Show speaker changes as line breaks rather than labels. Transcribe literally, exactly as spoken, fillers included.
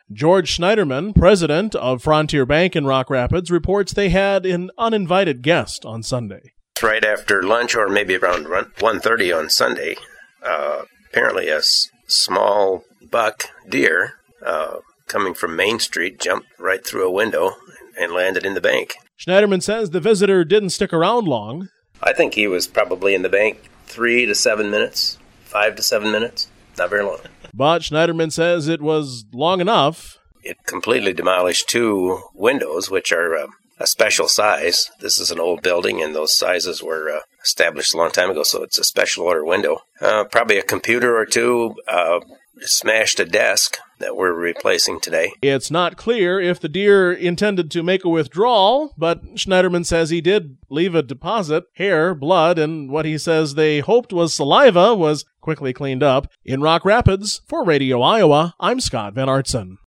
George Schneiderman, president of Frontier Bank in Rock Rapids, reports they had an uninvited guest on Sunday.
Right after lunch, or maybe around one thirty on Sunday, uh, apparently a s- small buck deer uh, coming from Main Street jumped right through a window and landed in the bank.
Schneiderman says the visitor didn't stick around long.
I think he was probably in the bank three to seven minutes, five to seven minutes, not very long.
But Schneiderman says it was long enough.
It completely demolished two windows, which are uh, a special size. This is an old building, and those sizes were uh, established a long time ago, so it's a special order window. Uh, probably a computer or two uh, smashed a desk that we're replacing today.
It's not clear if the deer intended to make a withdrawal, but Schneiderman says he did leave a deposit. Hair, blood, and what he says they hoped was saliva was quickly cleaned up. In Rock Rapids, for Radio Iowa, I'm Scott Van Artson.